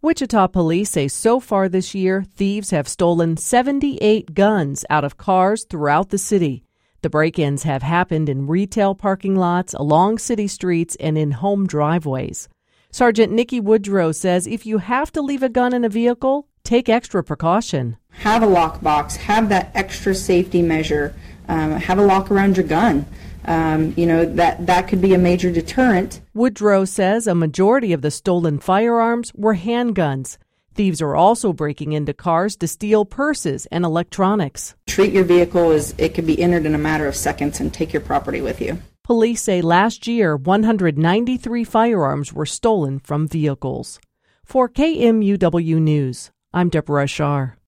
Wichita police say so far this year, thieves have stolen 78 guns out of cars throughout the city. The break-ins have happened in retail parking lots, along city streets, and in home driveways. Sergeant Nikki Woodrow says if you have to leave a gun in a vehicle, take extra precaution. Have a lockbox, have that extra safety measure, have a lock around your gun. That could be a major deterrent. Woodrow says a majority of the stolen firearms were handguns. Thieves are also breaking into cars to steal purses and electronics. Treat your vehicle as it could be entered in a matter of seconds and take your property with you. Police say last year, 193 firearms were stolen from vehicles. For KMUW News, I'm Deborah Shar.